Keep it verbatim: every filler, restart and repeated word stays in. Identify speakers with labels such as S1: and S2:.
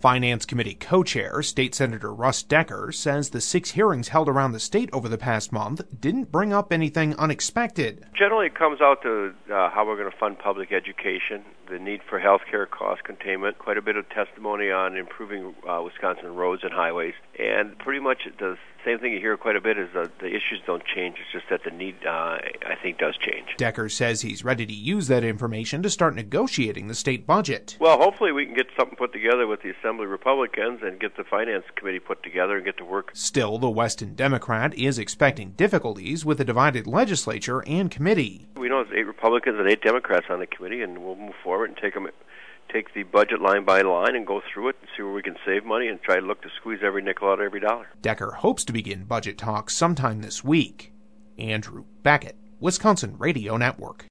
S1: Finance Committee co-chair, State Senator Russ Decker, says the six hearings held around the state over the past month didn't bring up anything unexpected.
S2: Generally, it comes out to uh, how we're going to fund public education, the need for health care cost containment, quite a bit of testimony on improving uh, Wisconsin roads and highways, and pretty much the same thing you hear quite a bit is that the issues don't change. It's just that the need, uh, I think, does change.
S1: Decker says he's ready to use that information to start negotiating the state budget.
S2: Well, hopefully we can get something put together with the Assembly Republicans and get the Finance Committee put together and get to work.
S1: Still, the Weston Democrat is expecting difficulties with a divided legislature and committee.
S2: We know there's eight Republicans and eight Democrats on the committee, and we'll move forward and take them, take the budget line by line and go through it and see where we can save money and try to look to squeeze every nickel out of every dollar.
S1: Decker hopes to begin budget talks sometime this week. Andrew Beckett, Wisconsin Radio Network.